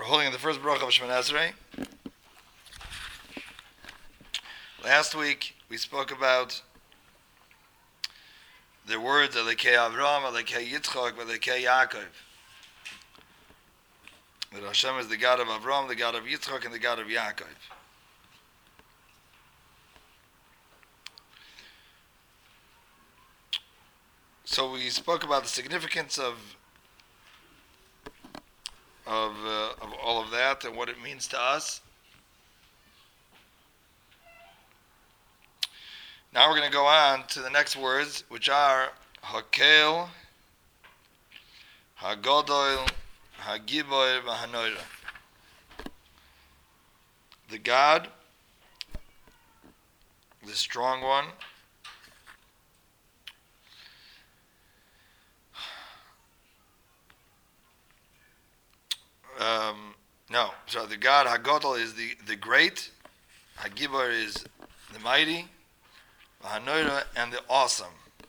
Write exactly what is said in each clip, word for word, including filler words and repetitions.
holding the first bracha of Shemoneh Esrei. Last week we spoke about the words Elekei Avram, Elekei Yitzchak, Elekei Yaakov. That Hashem is the God of Avram, the God of Yitzchak, and the God of Yaakov. So we spoke about the significance of of uh, of all of that and what it means to us. Now we're going to go on to the next words, which are Hakel, Hagodol, Hagiboy, Vahanoira. The God, the strong one, Um, no, so the God Hagodol is the, the great, Hagibor is the mighty, Hanoira and the awesome.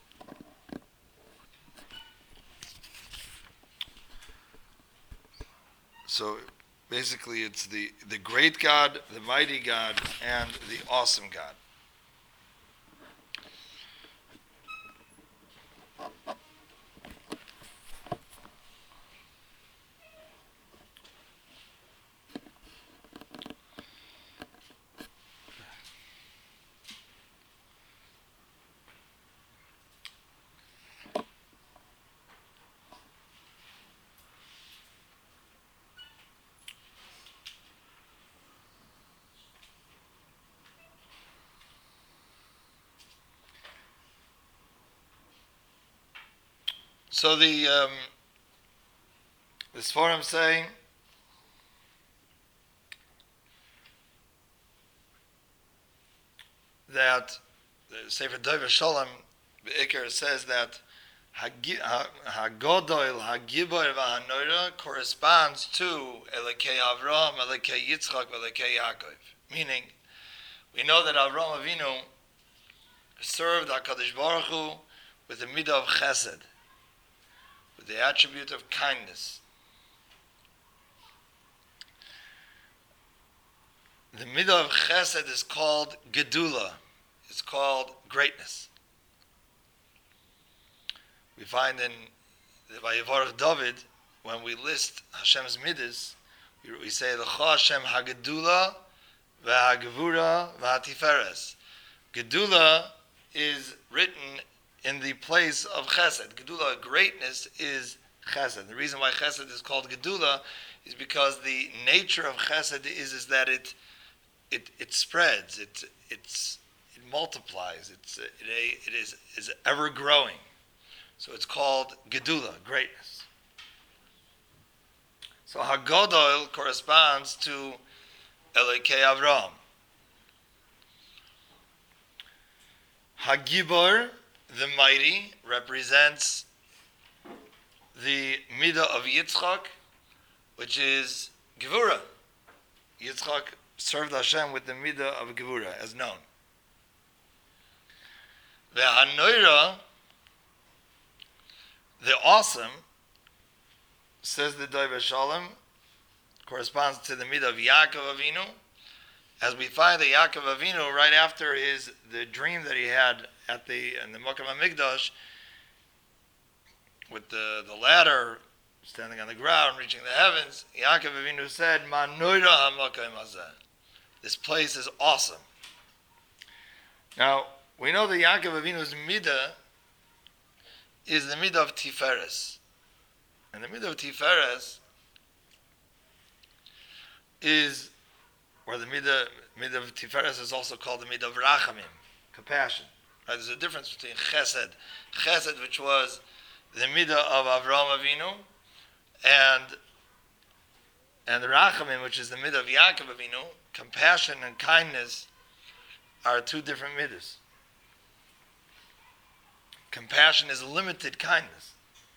So basically it's the, the great God, the mighty God, and the awesome God. So the um, this forum saying that the Sefer Dover Shalom Be'ikar says that Hagodol, Hagibor, Vahanoira corresponds to Elekei Avram, Elekei Yitzchak, Elekei Yaakov. Meaning, we know that Avram Avinu served HaKadosh Baruch Hu with the midah of chesed, with the attribute of kindness. The midah of chesed is called gedula. It's called greatness. We find in the Vayivarach David, when we list Hashem's midas, we, we say, L'cha Hashem hagedula v'hagevura v'hatiferes. Gedula is written in the place of chesed. Gedula, greatness, is chesed. The reason why chesed is called gedula is because the nature of chesed is, is that it it it spreads, it it's it multiplies, it's it, it is is ever growing. So it's called gedula, greatness. So Hagodol corresponds to Elekei Avram. Hagibor, the mighty, represents the midah of Yitzchak, which is Gevura. Yitzchak served Hashem with the midah of Gevura, as known. The Hanoira, the awesome, says the Dover Shalom, corresponds to the midah of Yaakov Avinu, as we find that Yaakov Avinu, right after his the dream that he had at the in the Mokum HaMikdash, with the, the ladder standing on the ground, reaching the heavens, Yaakov Avinu said, "Ma noira hamakom hazeh." This place is awesome. Now we know that Yaakov Avinu's midah is the midah of Tiferes, and the midah of Tiferes is, or the midah, midah of Tiferes is also called the midah of Rachamim, compassion. Right? There's a difference between Chesed, Chesed, which was the midah of Avraham Avinu, and and the Rachamim, which is the midah of Yaakov Avinu. Compassion and kindness are two different midahs. Compassion is limited kindness.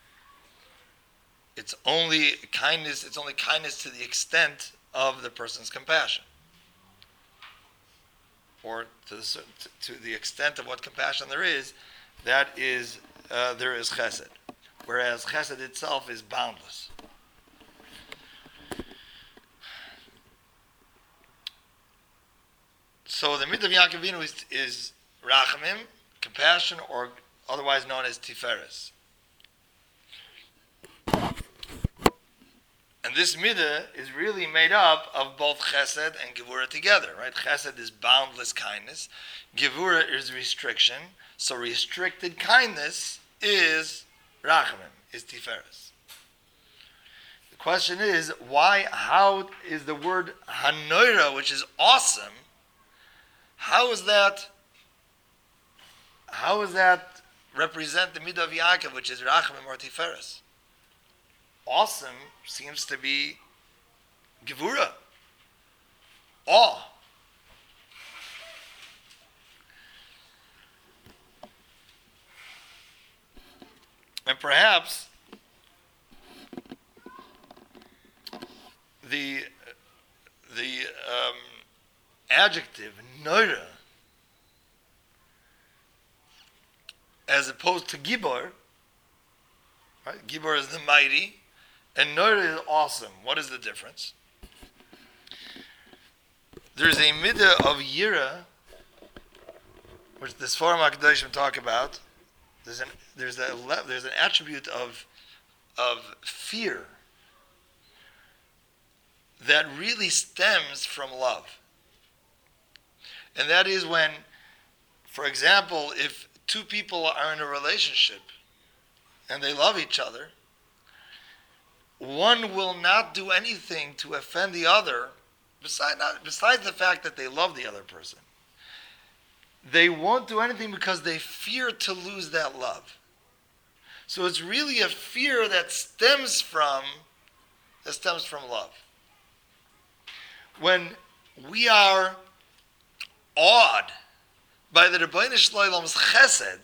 It's only kindness. It's only kindness to the extent of the person's compassion, or to the to the extent of what compassion there is. That is, uh, there is chesed, whereas chesed itself is boundless. So the midah of Yaakov Avinu is, is rachamim, compassion, or otherwise known as tiferes. And this midah is really made up of both chesed and gevura together, right? Chesed is boundless kindness. Gevura is restriction. So restricted kindness is rachamim, is tiferes. The question is, why, how is the word hanoira, which is awesome, how is that, how is that represent the midah of Yaakov, which is rachamim or tiferes? Awesome seems to be gevura, awe. And perhaps the the um, adjective noira, as opposed to gibor, right? Gibor is the mighty, and noira is awesome. What is the difference? There's a midah of yira, which the Sforim HaKadoshim talk about. There's an there's a there's an attribute of of fear that really stems from love, and that is when, for example, if two people are in a relationship and they love each other, one will not do anything to offend the other, besides not, besides the fact that they love the other person. They won't do anything because they fear to lose that love. So it's really a fear that stems from that stems from love. When we are awed by the Rebbeinu Shloim's chesed,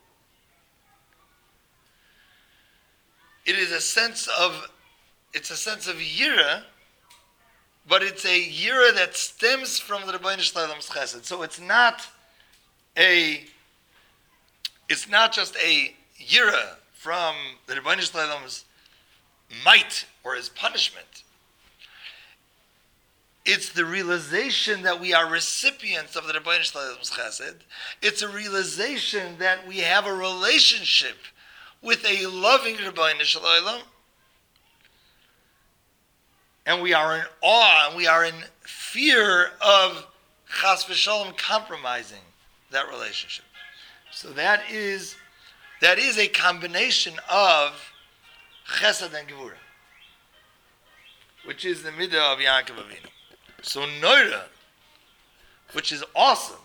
it is a sense of it's a sense of yira, but it's a yira that stems from the Rebbeinu Shloim's chesed. So it's not a it's not just a yira from the Rebbeinu Shloim's might or his punishment. It's the realization that we are recipients of the Rebbeinu Shloim's chesed. It's a realization that we have a relationship with a loving Rebbeinu Shloim, and we are in awe and we are in fear of chas v'shalom compromising that relationship. So that is that is a combination of chesed and gevura, which is the midah of Yaakov Avinu. So noira, which is awesome,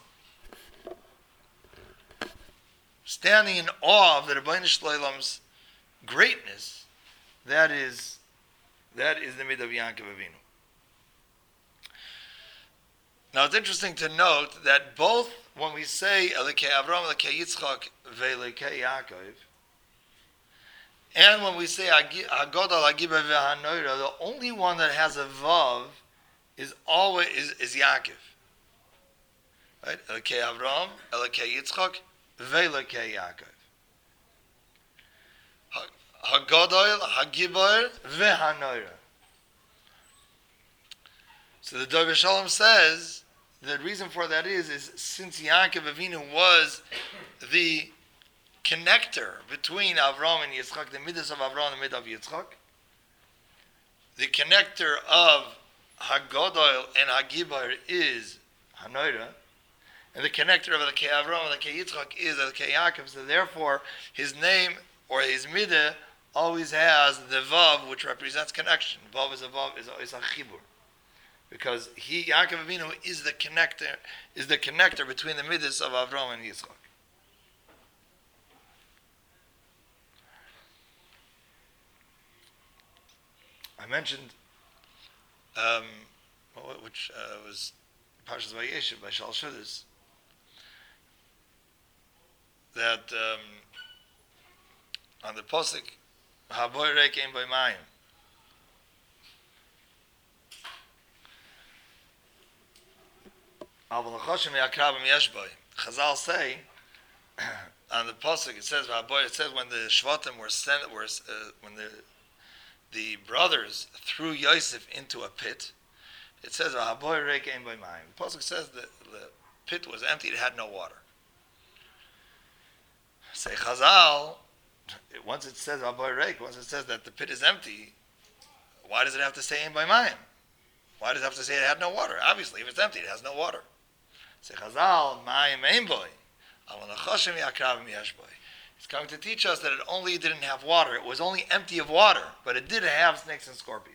standing in awe of the Rebbeinu Shloim's greatness, that is that is the midah of Yaakov Avinu. Now it's interesting to note that both when we say Elokei Avram, Elokei Yitzchak, Ve'elokei Yaakov, and when we say Hagodol, Hagibor, Ve'hanoira, the only one that has a vav is always is, is Yaakov. Right? Elokei Avram, Elokei Yitzchak, Ve'elokei Yaakov. Hagodol, Hagibor, Ve'hanoira. So the Dover Shalom says the reason for that is is since Yaakov Avinu was the connector between Avram and Yitzchak, the midas of Avram and the midah of Yitzchak, the connector of Hagodol and Hagibor is Hanoira, and the connector of Elokei Avram and Elokei Yitzchak is Elokei Yaakov. So therefore, his name or his midah always has the vav, which represents connection. Vav is a vav is a, is a chibur, because he Yaakov Avinu is the connector is the connector between the midas of Avram and Yitzchak. I mentioned, um, which uh, was Parshas Vayeshev by Shal Shudas, that um, on the posuk, Haboy Reikein Boy Mayim, Aval Choshem Yakrabim Yeshboy. Chazal say on the posuk it says Haboy. It says when the Shvatim were sent, were uh, when the the brothers threw Yosef into a pit, it says, "Haboy reikein boy mayim." The pasuk says that the pit was empty, it had no water. Say Chazal, once it says Aboy Reik, once it says that the pit is empty, why does it have to say Ein Boy Mayim? Why does it have to say it had no water? Obviously, if it's empty, it has no water. Say Chazal, Mayim Ein Boy. It's going to teach us that it only didn't have water. It was only empty of water, but it did have snakes and scorpions.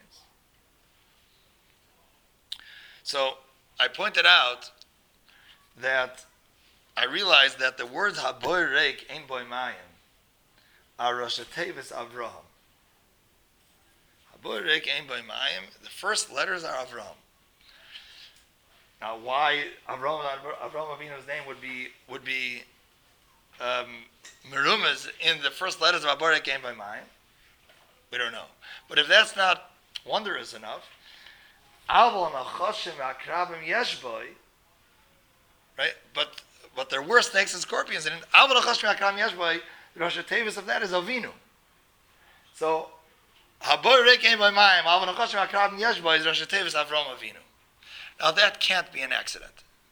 So I pointed out that I realized that the words Haboy Reik Ein Boy Mayim are Rosh Tevis Avraham. Haboy Reik Ein Boy Mayim, the first letters are Avraham. Now, why Avraham, Avraham Avinu's name would be would be um, Merumas in the first letters of Haboy Reik Ein Boy Mayim, we don't know. But if that's not wondrous enough, Avol Nachoshim Akrabim Yeshboy, right? But but there were snakes and scorpions, and Avol Nachoshim Akrabim Yeshboy, the Rosh Tevis of that is Avinu. So Haboy Reik Ein Boy Mayim, Avol Nachoshim Akrabim Yeshboy is Rosh Tevis Avraham Avinu. Now that can't be an accident.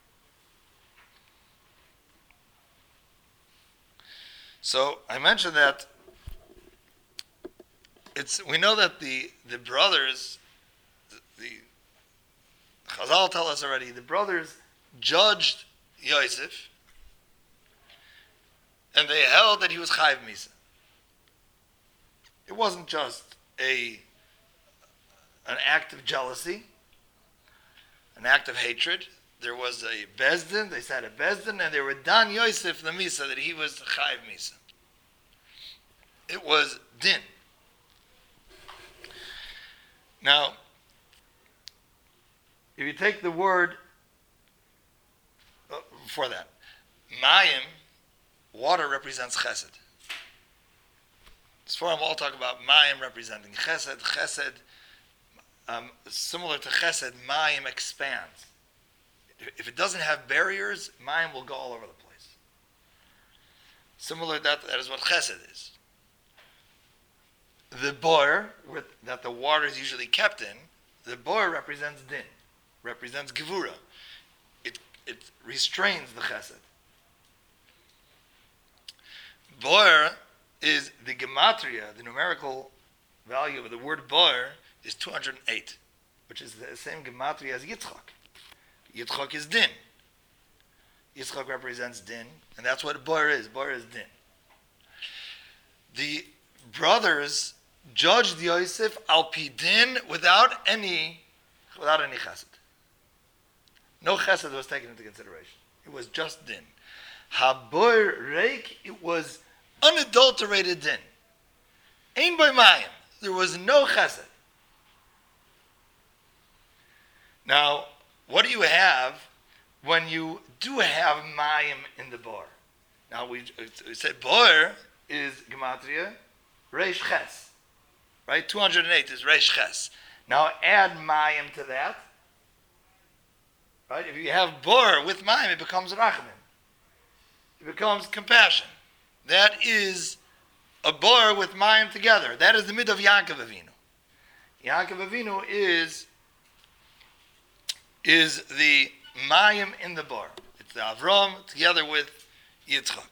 So I mentioned that it's we know that the the brothers, the, the Chazal tell us already, the brothers judged Yosef, and they held that he was Chayiv Misa. It wasn't just a an act of jealousy, an act of hatred. There was a Bezdin, they said a Bezdin, and they were Dan Yosef the Misa, that he was Chayiv Misa. It was Din. Now, if you take the word, uh, before that, Mayim, water represents Chesed. As far as I'm all talking about Mayim representing Chesed, Chesed, um, similar to Chesed, Mayim expands. If it doesn't have barriers, Mayim will go all over the place. Similar to that, that is what Chesed is. The boir, with, that the water is usually kept in, the boir represents Din, represents Gevura. It, it restrains the Chesed. Boir is the gematria, the numerical value of the word boir is two hundred eight, which is the same gematria as Yitzchak. Yitzchak is Din. Yitzchak represents Din, and that's what boir is. Boir is Din. The brothers judged Yosef al pi Din without any, without any chesed. No chesed was taken into consideration. It was just Din. Haboy Reik, it was unadulterated Din. Ein Boy Mayim. There was no chesed. Now, what do you have when you do have Mayim in the bar? Now, we, we said Boir is Gematria, Reish Ches. Right? two hundred eight is Reish Ches. Now, add Mayim to that. Right? If you have Boir with Mayim, it becomes Rachamim. It becomes compassion. That is a Boir with Mayim together. That is the mid of Yaakov Avinu. Yaakov Avinu is is the Mayim in the bar. It's the Avram together with Yitzchak.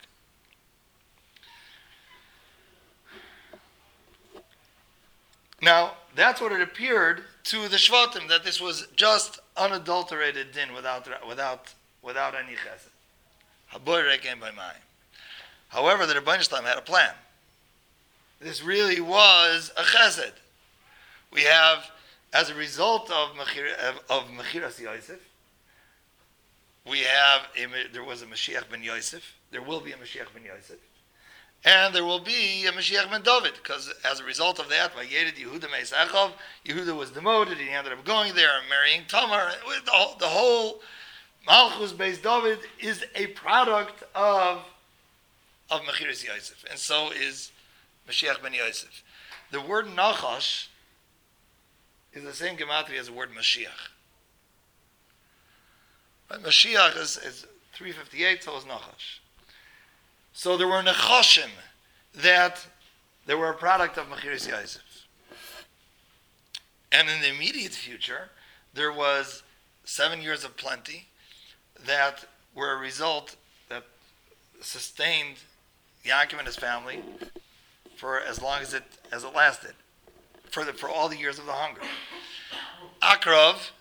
Now, that's what it appeared to the Shvatim, that this was just unadulterated din without without without any chesed. Haboy Reik Ein Boy Mayim. However, the Rebbeinu Shalom had a plan. This really was a chesed. We have, as a result of of Mechiras Yosef, we have a, there was a Mashiach ben Yosef. There will be a Mashiach ben Yosef, and there will be a Mashiach ben David. Because as a result of that, Vayered Yehuda Meis Echav, Yehuda was demoted. He ended up going there and marrying Tamar. The whole, the whole Malchus Beis David is a product of of Mechiras Yosef, and so is Mashiach ben Yosef. The word Nachash is the same gematria as the word Mashiach. Right? Mashiach is, is three fifty-eight, so is Nachash. So there were Nechashim that they were a product of Mechiras Yosef. And in the immediate future, there was seven years of plenty that were a result that sustained Yaakov and his family for as long as it as it lasted, for the, for all the years of the hunger. Akrav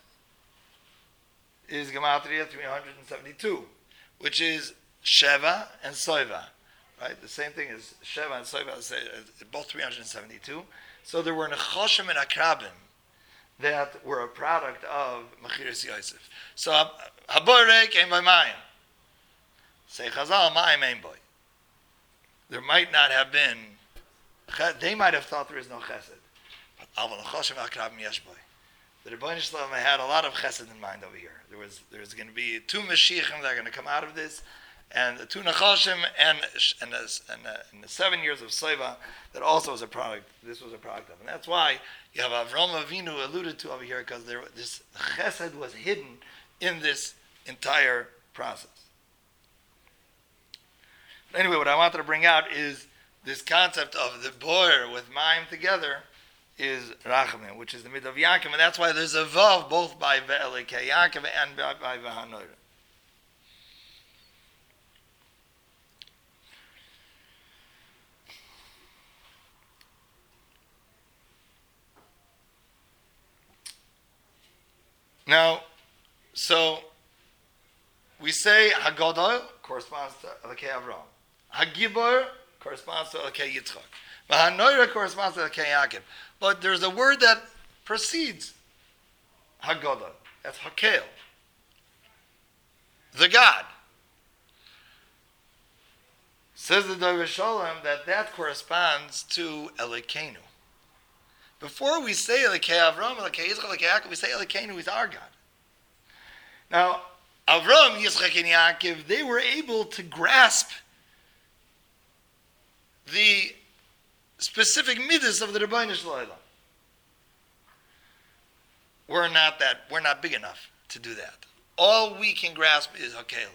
is Gematria three hundred seventy-two, which is Sheva and Soiva, right? The same thing as Sheva and Soiva, both three hundred seventy-two. So there were Nechoshim and Akrabim that were a product of Mechiras Yosef. So Haborek ein by Mayim. Say Chazal, Mayim ein boy. There might not have been, they might have thought there is no chesed. But Aval Nechoshim Akrabim yesh boy. The Rebbeinu Shalom had a lot of chesed in mind over here. There was there's going to be two Mashiachim that are going to come out of this, and the two Nechoshim and and, the, and, the, and the seven years of Seva that also was a product. This was a product of, and that's why you have Avraham Avinu alluded to over here, because there this chesed was hidden in this entire process. But anyway, what I wanted to bring out is this concept of the boer with Mayim together is Rachamim, which is the mid of Yaakov, and that's why there's a vav both by Ve'elekei Yaakov and by, by V'hanoira. Now, so we say Hagodol corresponds to Elokei Avraham. Hagibor corresponds to Elokei Yitzchak. V'hanoira corresponds to Elokei Yaakov. But there's a word that precedes Hagodol. That's Hakel. The God. Says the Dover Shalom that that corresponds to Elokeinu. Before we say Elokei Avram, Elokei Yitzchak, Elokei Yaakov, we say Elokeinu is our God. Now, Avram, Yitzchak, and Yaakov, they were able to grasp the specific midas of the Rebbeinu Shalom. We're not that. We're not big enough to do that. All we can grasp is Hakel.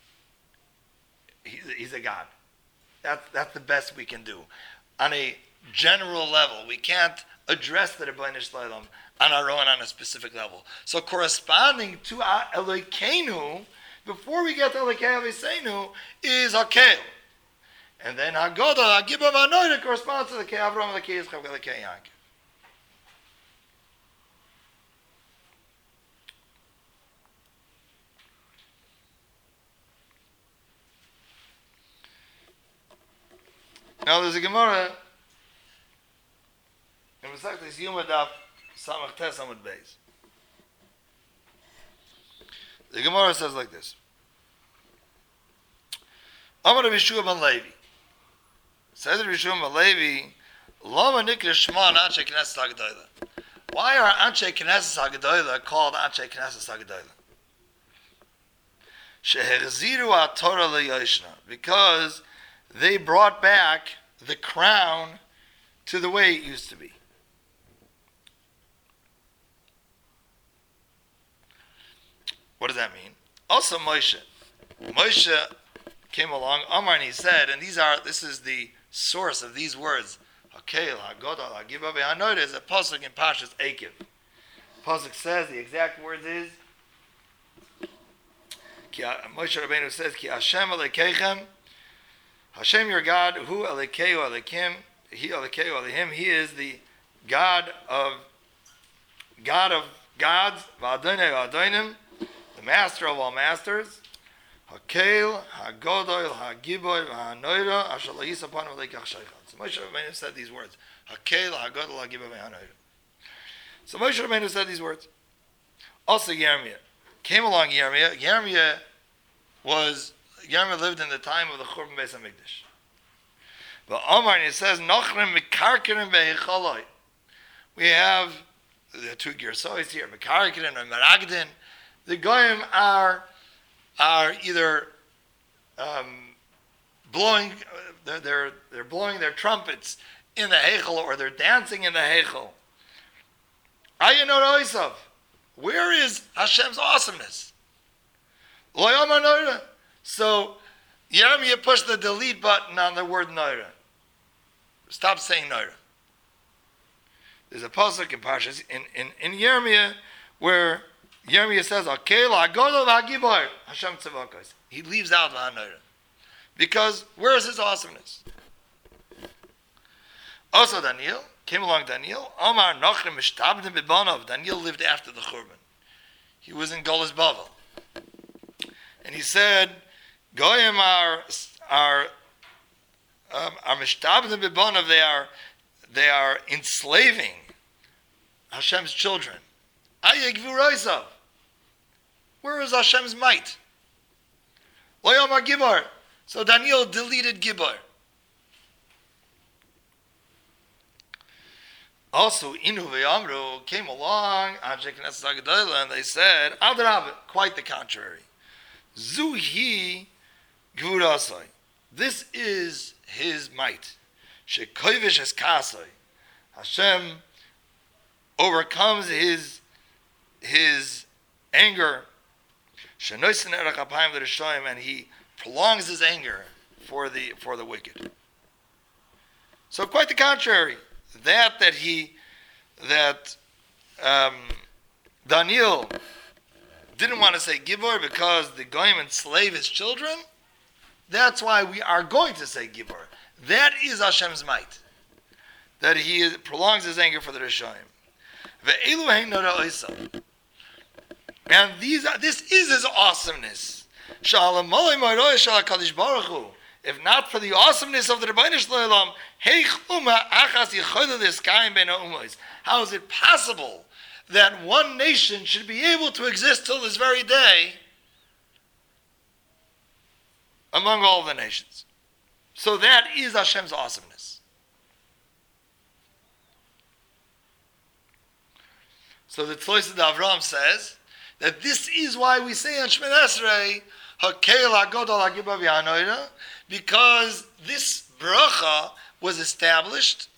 He's, he's a God. That's that's the best we can do. On a general level, we can't address the Rebbeinu Shalom on our own on a specific level. So corresponding to our Elokeinu, before we get to Elokei Aviseinu, is Hakel. And then Hagoda, Hagibah V'hanoira corresponds to the Elokei Avram, Elokei Yitzchak, Elokei Yaakov. Now there's a Gemara in Masechtas Yuma Daf Samach Tes Amud Beis. The Gemara says like this: Amar Rabbi Yeshua ben Levi. Says Rabbi Yeshua ben Levi, Lama Nikra Shema Anshe Knesset Hagdola. Why are Anshe Knesset Hagdola called Anshe Knesset Hagdola? Shehechziru HaTorah LeYoshna, because they brought back the crown to the way it used to be. What does that mean? Also Moshe. Moshe came along, Amar, and he said, and these are, this is the source of these words, Hakel, Hagodal, Hagibah V'hanoira, is a pasuk in Parshas Eikev. Pasuk says, the exact words is, Moshe Rabbeinu says, Ki Hashem Elokeichem, Hashem your God, Hu Elokeu Elokim, He Elokeu Elohim, He is the God of God of gods, V'adonai V'adonim, the master of all masters, Hakel, Hagodol, Hagiboy, V'hanoira, Asher lo yisa panav leikach sheichad. So Moshe Rabbeinu said these words, Hakel, Hagodol, Hagiboy, V'hanoira. So Moshe Rabbeinu said these words. Also Yirmiyah. Came along Yirmiyah. Yirmiyah was, Yirmiyah lived in the time of the Churban Beis HaMikdash. But Omar, and it says, Nochrim Mekarkerim Ve'echoloi. We have the two Gersois here, Mekarkerim and Meragdin. The Goyim are, are either um, blowing, they're, they're, they're blowing their trumpets in the Heichel, or they're dancing in the Heichel. Ayanor Oisav. Where is Hashem's awesomeness? So, Yirmiyah pushed the delete button on the word Noira. Stop saying Noira. There's a pasuk in Parshas in, in, in Yirmiyah where Yirmiyah says, "Akel Hagodol V'Hagibor Hashem Tzavakos." He leaves out V'Hanoira because where is his awesomeness? Also, Daniel came along. Daniel Omar Nachrim Mishtabdim B'Banav. Daniel lived after the Churban. He was in Golas Bavel, and he said, "Goyim are are um, are Mishtabdim B'Banav. They are they are enslaving Hashem's children. Ayeg V'Roisav. Where is Hashem's might? Lo Yomar Gibor." So Daniel deleted Gibor. Also, Inu V'Yamru came along, Anshe Knesset HaGedolah, and they said, Adrab, quite the contrary. Zuhi Gvurasai. This is his might. Shekoivish es Kasai. Hashem overcomes his his anger. Shenoisen Erech Apayim L'Rishoyim, and he prolongs his anger for the for the wicked. So quite the contrary. That that he that um, Daniel didn't want to say Gibor because the Goyim enslave his children. That's why we are going to say Gibor. That is Hashem's might. That he is, prolongs his anger for the Rishoyim. And these are, this is his awesomeness. If not for the awesomeness of the Rebbeinu Shalom, how is it possible that one nation should be able to exist till this very day among all the nations? So that is Hashem's awesomeness. So the Tzois of Avraham says that this is why we say on Shemini Esrei, Hakel HaGodol HaGibor V'Hanoira, because this bracha was established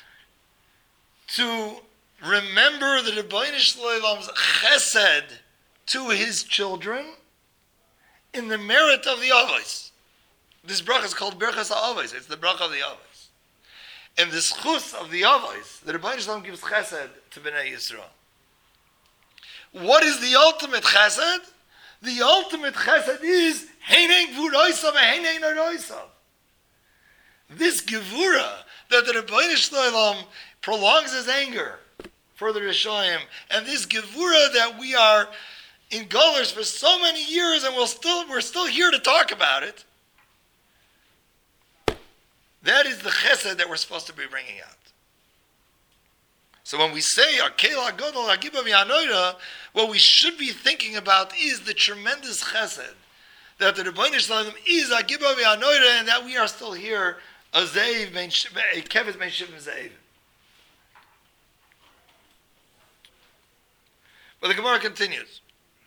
to remember the Rebbeinu Shalom's chesed to his children in the merit of the Avos. This bracha is called Berachas HaAvos. It's the bracha of the Avos. And the schus of the Avos, the Rebbeinu Shalom gives chesed to Bnei Yisrael. What is the ultimate chesed? The ultimate chesed is Heinei Gvuroisav and Heinei Noroisav. This Gevura that the Rebbeinu Shalom prolongs his anger for the Rishoyim, and this Gevura that we are in Golers for so many years, and we'll still we're still here to talk about it. That is the chesed that we're supposed to be bringing out. So when we say Akel HaGodol HaGibor V'Hanoira, what we should be thinking about is the tremendous chesed that the Rebbeinu Shalom is HaGibor V'Hanoira, and that we are still here, a Zeiv, a Keves Ben Shivim Zeiv. But the Gemara continues.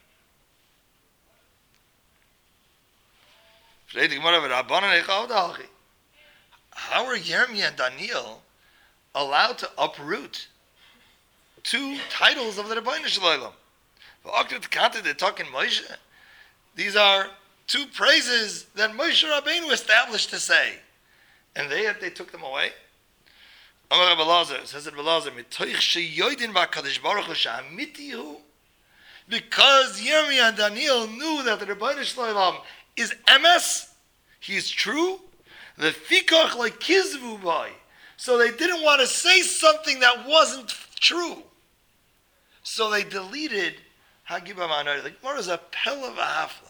How are Yirmiyah and Daniel allowed to uproot two titles of the Rebbeinu Shalom? These are two praises that Moshe Rabbeinu established to say, and they they took them away. Amar Rabbi Elazar says it. Elazar mitoich sheyoidin ba'Kadosh Baruch Hu she'amiti hu, because Yirmiyah and Daniel knew that the Rebbeinu Shalom is emes, he is true. The fikach like kizvu boy, so they didn't want to say something that wasn't true. So they deleted Hagibor V'Hanoira. The Gemara is a pella v'hafla.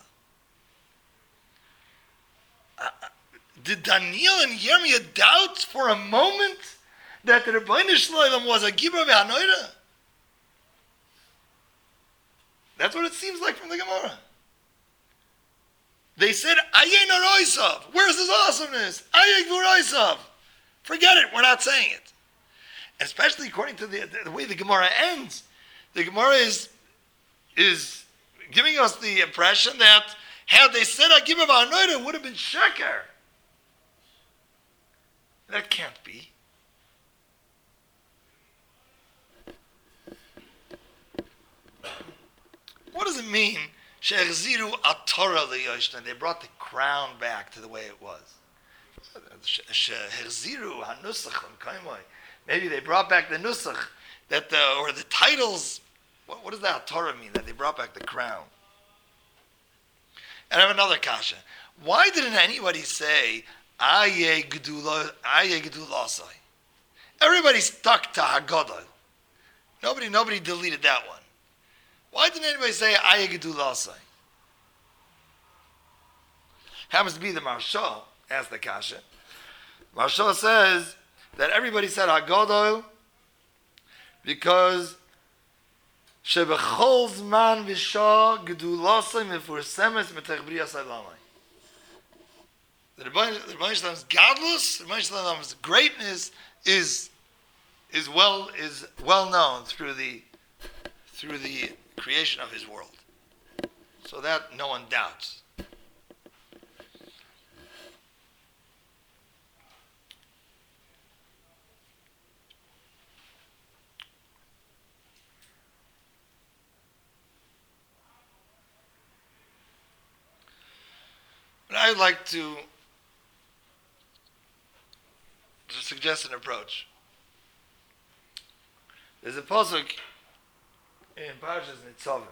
Uh, did Daniel and Yirmiyah doubt for a moment that the Rebbeinu Shalom was a Gibor V'Hanoira? That's what it seems like from the Gemara. They said, Ayin Aroisav. Where's his awesomeness? Ayin Gvuraisav. Forget it. We're not saying it. And especially according to the, the way the Gemara ends. The Gemara is, is giving us the impression that had they said Hagibor V'Hanoira, it would have been Sheker. That can't be. What does it mean? She'echziru atorah liyoshna. They brought the crown back to the way it was. She'echziru hanusach l'mkaimoi. Maybe they brought back the nusach that the or the titles What, what does that Torah mean, that they brought back the crown? And I have another kasha. Why didn't anybody say, Aye Gedula, Aye Gedulasai? Everybody's stuck to Haggadah. Nobody, nobody deleted that one. Why didn't anybody say Aye Gedulasai? Happens to be the Marsha, asked the kasha. Marsha says that everybody said Haggadah because Shebechol Zman V'Shah Gedulasai Mefursemes Metech Briyas Haolamai. The Rebbeinu Shalom's godless, the Rebbeinu Shalom's greatness is is well is well known through the through the creation of His world. So that no one doubts. But I'd like to, to suggest an approach. There's a pasuk in Parshas Nitzavim.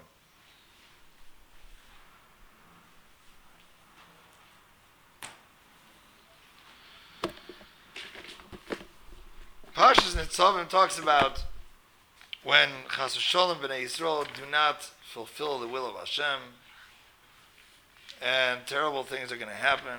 Parshas Nitzavim talks about when Chas v'Sholom B'nai Yisrael do not fulfill the will of Hashem, and terrible things are going to happen.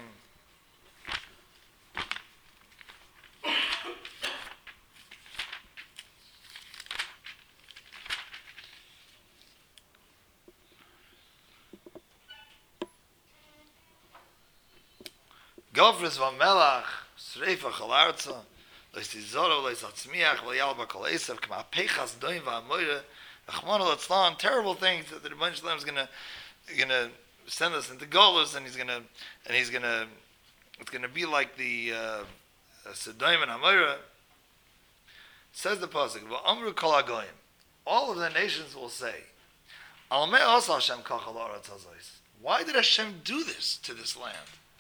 Gofres v'melach, sreifa chalarza, lois tizoro, lois atzmiach, v'yal b'kol esav, k'ma pechas doim v'amoyre, achmano l'tzlan, terrible things that the Rebbeinu Shalom is going to going to send us into Golus, and he's going to, and he's going to, it's going to be like the uh, Sodom and Amorah. Says the pasuk, v'amru kol hagoyim, all of the nations will say, Al me asa Hashem kachal ha'aretz hazos. Why did Hashem do this to this land?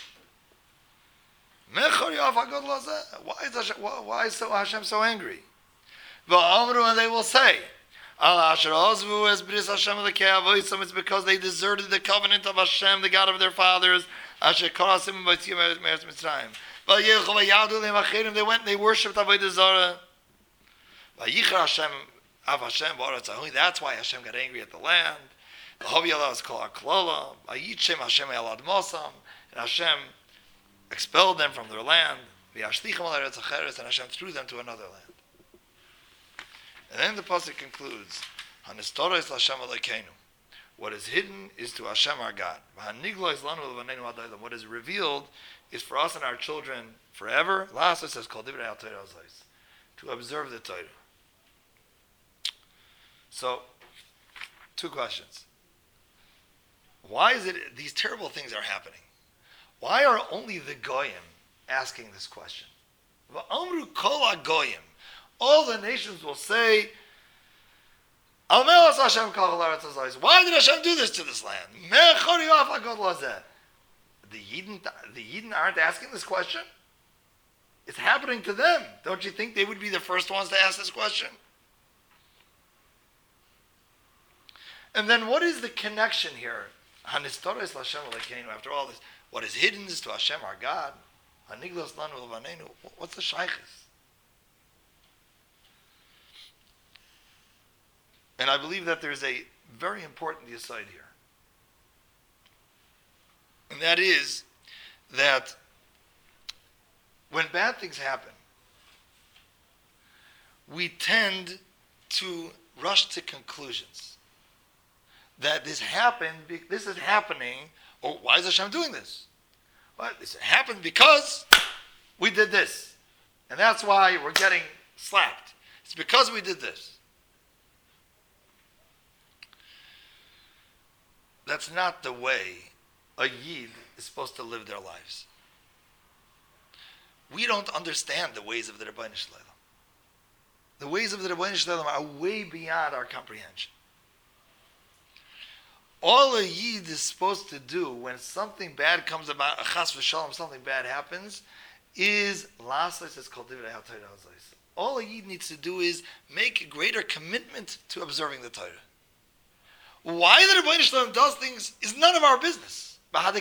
Why is Hashem, why is so Hashem so angry? And they will say, it's because they deserted the covenant of Hashem, the God of their fathers. They went and they worshipped Avodah Zarah. That's why Hashem got angry at the land. And Hashem expelled them from their land, and Hashem threw them to another land. And then the pasuk concludes, what is hidden is to Hashem our God. What is revealed is for us and our children forever. Last it says, to observe the Torah. So, two questions. Why is it these terrible things are happening? Why are only the Goyim asking this question? V'amru kol hagoyim. All the nations will say, Al me'os Hashem kachal ha'aretz hazos. Why did Hashem do this to this land? Me'chor yoaf hagod lazeh. The Yidden, the Yidden aren't asking this question? It's happening to them. Don't you think they would be the first ones to ask this question? And then what is the connection here? Hanistoros l'Hashem Elokeinu. After all this, what is hidden is to Hashem our God. Haniglos lanu l'vaneinu. What's the shaychus? And I believe that there's a very important aside here. And that is that when bad things happen, we tend to rush to conclusions. That this happened, this is happening, or why is Hashem doing this? Well, this happened because we did this. And that's why we're getting slapped. It's because we did this. That's not the way a Yid is supposed to live their lives. We don't understand the ways of the Rebbeinu Shalom. The ways of the Rebbeinu Shalom are way beyond our comprehension. All a Yid is supposed to do when something bad comes about, a chas v'shalom, something bad happens, is lasas is called divrei haTorah hazos. All a Yid needs to do is make a greater commitment to observing the Torah. Why the Rebbeinu Shalom does things is none of our business.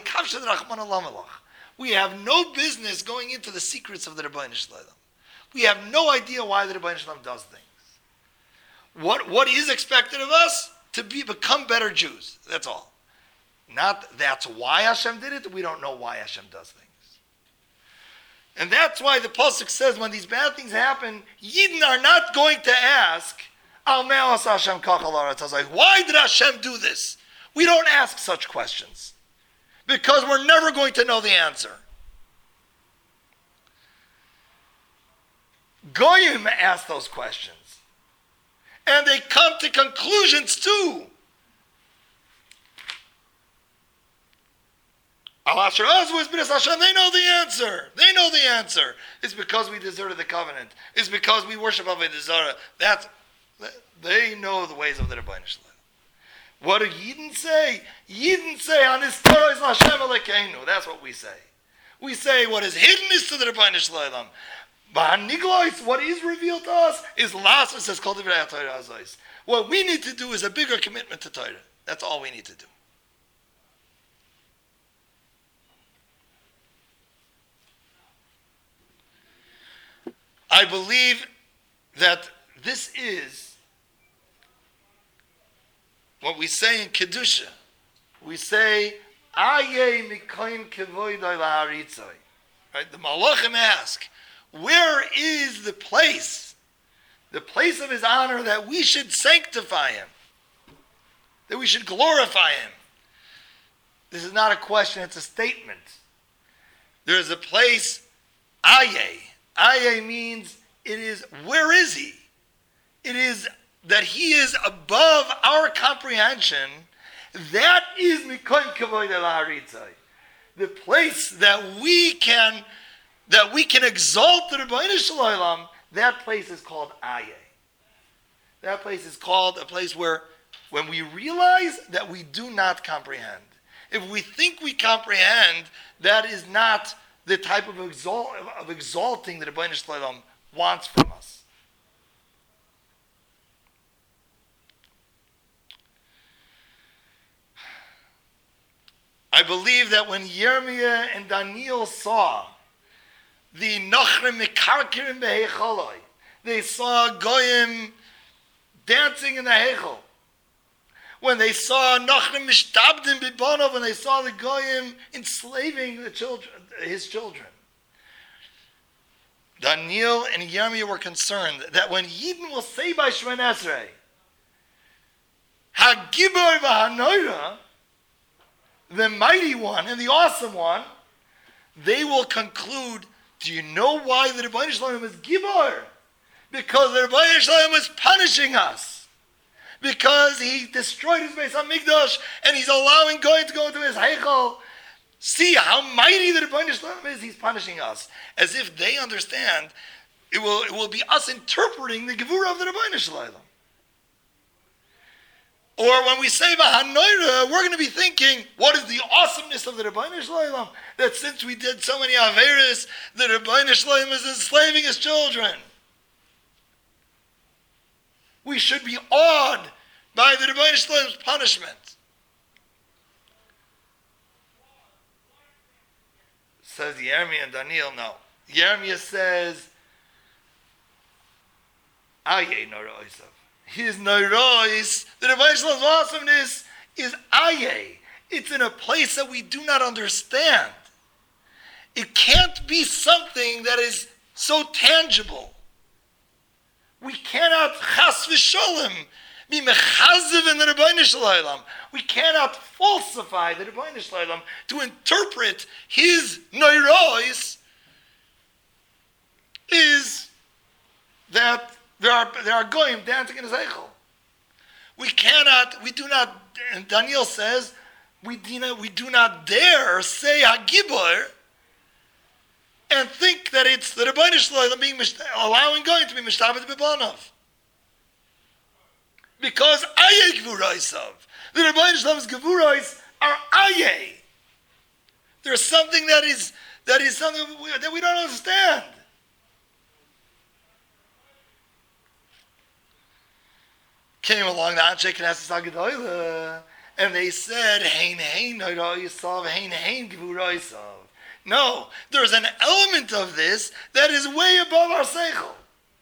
We have no business going into the secrets of the Rebbeinu Shalom. We have no idea why the Rebbeinu Shalom does things. What, what is expected of us? To be become better Jews. That's all. Not that's why Hashem did it. We don't know why Hashem does things. And that's why the Pasuk says when these bad things happen, Yidden are not going to ask, Al me'as Hashem kachal ha'aretz. Like, why did Hashem do this? We don't ask such questions. Because we're never going to know the answer. Goyim ask those questions. And they come to conclusions too. They know the answer. They know the answer. It's because we deserted the covenant. It's because we worship Avodah Zarah. That's, they know the ways of the Rebbeinu Shalom. What do Yidden say? Yidden say, "Anis Torah is Hashem Elokeinu." That's what we say. We say what is hidden is to the Rebbeinu Shalom. But what is revealed to us is Lassus as called the Torah Azois. What we need to do is a bigger commitment to Torah. That's all we need to do. I believe that this is what we say in Kedusha. We say, Aye mikoin kevoidai laharitzai. Right? The Malachim ask, where is the place, the place of his honor that we should sanctify him, that we should glorify him? This is not a question, it's a statement. There is a place, Aye. Aye means it is, where is he? It is that he is above our comprehension. That is Mikoim Kavod El Haritzai. The place that we can that we can exalt the Rebbeinu Shalom, that place is called Aye. That place is called a place where when we realize that we do not comprehend. If we think we comprehend, that is not the type of, exalt, of exalting that the Rebbeinu Shalom wants from us. I believe that when Yirmiyah and Daniel saw the Nachrim Mekarkirim Behecholoi, they saw Goyim dancing in the Heichel. When they saw Nachrim Mishtabdim Bibonov, when they saw the Goyim enslaving the children, his children, Daniel and Yirmiyah were concerned that when Yidden will say by Shemoneh Esrei, HaGibor v'Hanoira, the mighty one and the awesome one, they will conclude, do you know why the Rebbeinu Shalom is Gibor? Because the Rebbeinu Shalom is punishing us. Because he destroyed his Beis HaMikdash and he's allowing going to go into his Heichel. See how mighty the Rebbeinu Shalom is, he's punishing us. As if they understand, it will, it will be us interpreting the Gevurah of the Rebbeinu Shalom. Or when we say V'Hanoira, we're going to be thinking, what is the awesomeness of the Rebbeinu Shalom? That since we did so many Averis, the Rebbeinu Shalom is enslaving his children. We should be awed by the Rebbeinu Shalom's punishment. Says Yirmiyah and Daniel, no. Yirmiyah says, Aye Nora Oisav. His Noirois, the Rebbeinu Shalom's awesomeness is Aye. It's in a place that we do not understand. It can't be something that is so tangible. We cannot chas v'sholem be mechaziv in the Rebbeinu Shalom. We cannot falsify the Rebbeinu Shalom to interpret his Noirois is that There are there are goyim dancing in his eichel. We cannot, we do not, and Daniel says, we do not, we do not dare say Hagibor and think that it's the Rebbeinu Shalom being allowing goyim to be mishtabed b'banav. Because Aye Gvuraisav, the Rebbeinu Shalom's Gvurais are Aye. There's something that is that is something that we don't understand. came along, the Anshe Knesset HaGedolah, and they said, Hein Hein Noira Yisav, Hein Hein Gevura Yisav. No, there's an element of this that is way above our seichel.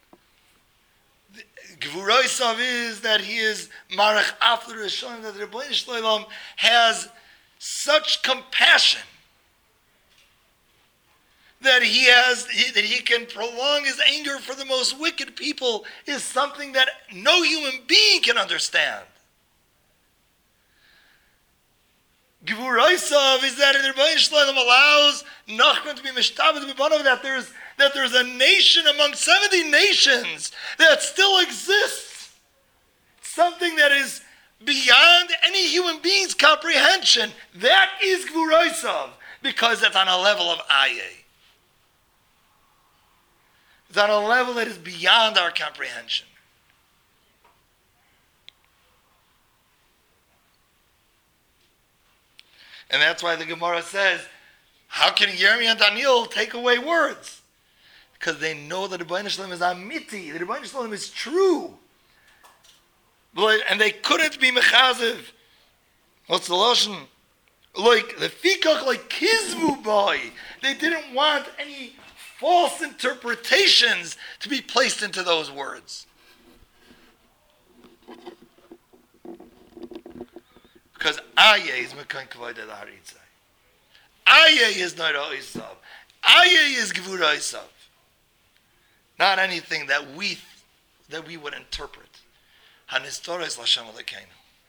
Gevura Yisav is that he is Marach after Rishon, that the Rebbeinu Shloim has such compassion that he has, that he can prolong his anger for the most wicked people is something that no human being can understand. Gevura Yisav is that the Rebbeinu Shloim allows Nachman to be mishtabed b'banav, that there's that there's a nation among seventy nations that still exists. Something that is beyond any human being's comprehension. That is Gevura Yisav, because that's on a level of Ayeh. It's on a level that is beyond our comprehension. And that's why the Gemara says, how can Yirmiyah and Daniel take away words? Because they know that the Rebbeinu Shalom is amiti, the Rebbeinu Shalom is true. And they couldn't be mechazev. What's the lotion? Like the fikach, like kizvu boy. They didn't want any false interpretations to be placed into those words. Because Ayeh is Mekan Kavod El Haritzai. Ayeh is Noira Yisav. Ayeh is Gevura Yisav. Not anything that we that we would interpret. Hanistoros Lashem Elokeinu.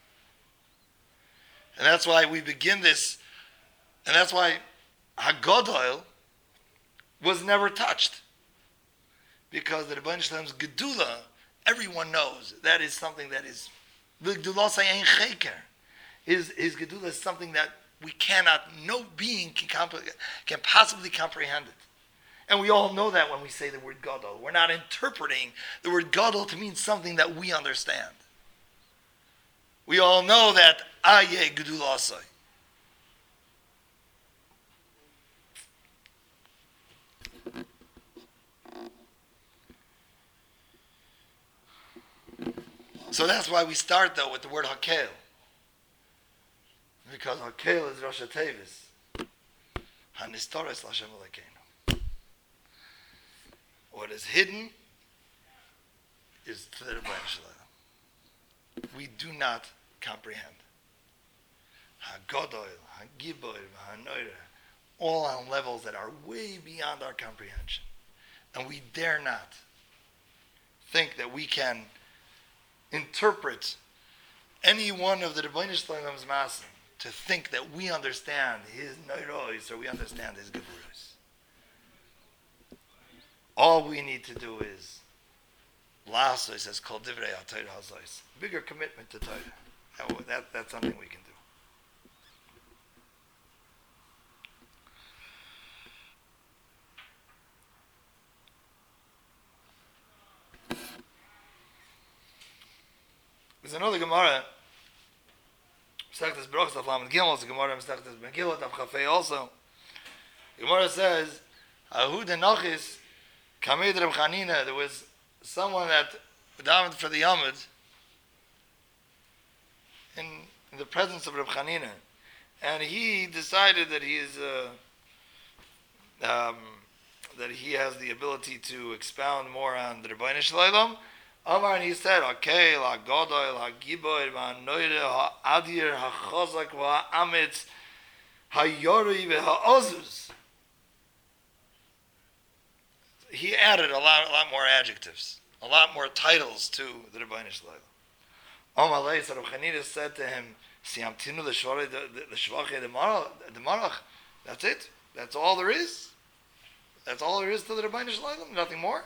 And that's why we begin this, and that's why Hagodol was never touched. Because the Rebbeinu Shalom's Gedula, everyone knows, that is something that is, the Gedula Sayin Cheker. His, his Gedula is something that we cannot, no being can, comp- can possibly comprehend it. And we all know that when we say the word Gadol. We're not interpreting the word Gadol to mean something that we understand. We all know that Ayeh Gedula Asai. So that's why we start though with the word Hakel. Because Hakel is Rosh HaTevis. Hanistoros Lashem Elokeinu. What is hidden is to the Rebbeinu Shalom. We do not comprehend. HaGodol, HaGiboy, HaNoira, all on levels that are way beyond our comprehension. And we dare not think that we can interpret any one of the Rebbeinu Shalom's Masim to think that we understand his Noiros or we understand his Gevuros. All we need to do is Lasos as Kol Divrei HaTorah Hazos. Bigger commitment to Torah. That, that, that's something we can do. There's another Gemara, Mesechtes Brachos of Lamed Gimel, it's a Gemara Mesechtes Megillah of Chafei also. The Gemara says, Ahud Nachis Kamed Reb Chanina, there was someone that davened for the Yamid in, in the presence of Reb Chanina, and he decided that he is uh, um, that he has the ability to expound more on the Rebbeinu Shalom. Amar, and he said, "Okay, la Godol, la Giboy, la Noire, ha Adir, ha Chazak, ha Amitz, ha Yori, ha Ozus." He added a lot, a lot more adjectives, a lot more titles to the Rebbeinu Shalom. Amar Lei, so Reb Chanina said to him, "Siamtinu the Shvachei, the Shvachei, the Marach. That's it. That's all there is. That's all there is to the Rebbeinu Shalom. Nothing more."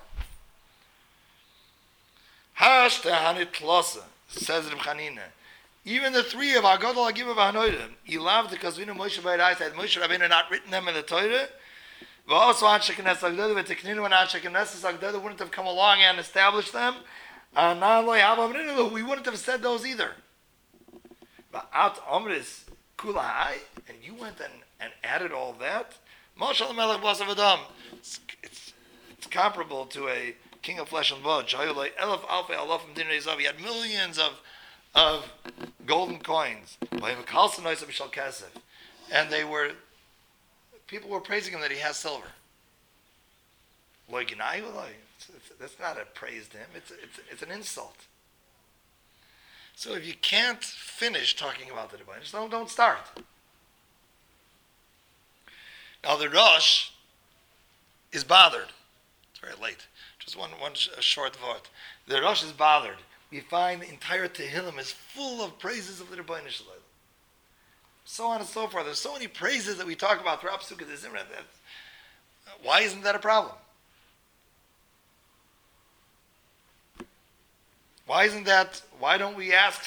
Hash tehanit tlosa, says Reb Chanina. Even the three of Hagadol, Hagiboy, HaNoira, he loved the Kazvinu Moshe Ba'erai, said Moshe Rabbeinu had not written them in the Torah. V'osu Anshe Knesset HaGedolah, v'tekninu and Anshe Knesset HaGedolah wouldn't have come along and established them. And we wouldn't have said those either. Ba'at Omris Kulahai, and you went and, and added all that. Moshe Melech Blasav Adam. It's it's comparable to a king of flesh and blood. He had millions of of golden coins. And they were people were praising him that he has silver. That's not a praise to him. It's it's it's an insult. So if you can't finish talking about the Rebbeinu, don't don't start. Now the Rosh is bothered. It's very late. Just one one sh- short thought. The Rosh is bothered. We find the entire Tehillim is full of praises of the Rebbeinu Shalom. So on and so forth. There's so many praises that we talk about throughout Pesukah de Zimra. Why isn't that a problem? Why isn't that? Why don't we ask?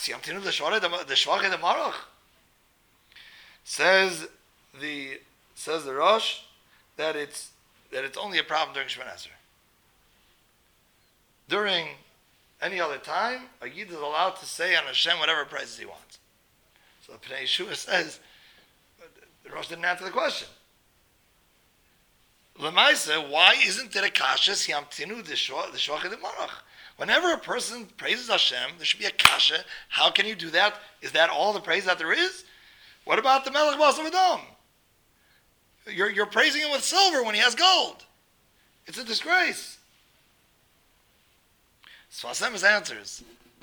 Says the says the Rosh that it's that it's only a problem during Shemoneh Esrei. During any other time, a Yid is allowed to say on Hashem whatever praises he wants. So the Pnei Yeshua says the Rosh didn't answer the question. Lemaisa, why isn't there a kasha siyamtinu d'shvachei d'marach? Whenever a person praises Hashem, there should be a kasha. How can you do that? Is that all the praise that there is? What about the Melech Basar V'Dam? You're, you're praising him with silver when he has gold. It's a disgrace. Sfas Emes answers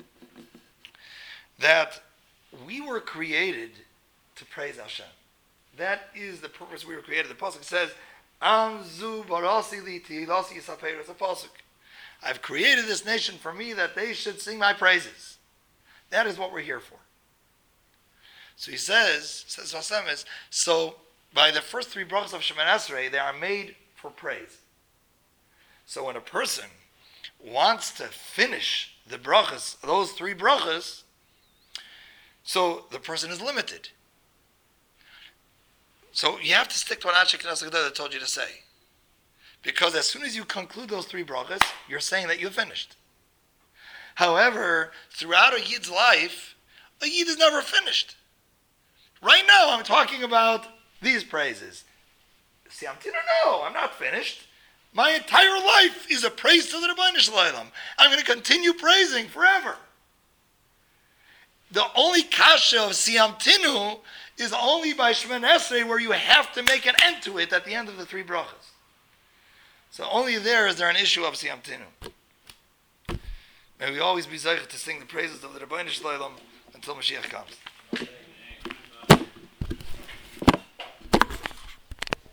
that we were created to praise Hashem. That is the purpose we were created. The Pasuk says, Amzu barasi li tehilasi yisaperu. It's a Pasuk. I've created this nation for me that they should sing my praises. That is what we're here for. So he says, says Sfas Emes, so by the first three brachas of Shemoneh Esrei, they are made for praise. So when a person wants to finish the brachas, those three brachas, so the person is limited. So you have to stick to what Anshe Knesset Gedolah told you to say. Because as soon as you conclude those three brachas, you're saying that you've finished. However, throughout a Yid's life, a Yid is never finished. Right now, I'm talking about these praises. Siyamtinu, no, I'm not finished. My entire life is a praise to the Rebbeinu Shalom. I'm going to continue praising forever. The only kasha of Siyamtinu is only by Shemoneh Esrei, where you have to make an end to it at the end of the three brachas. So only there is there an issue of Siyamtinu. May we always be zeichet to sing the praises of the Rebbeinu Shalom until Mashiach comes.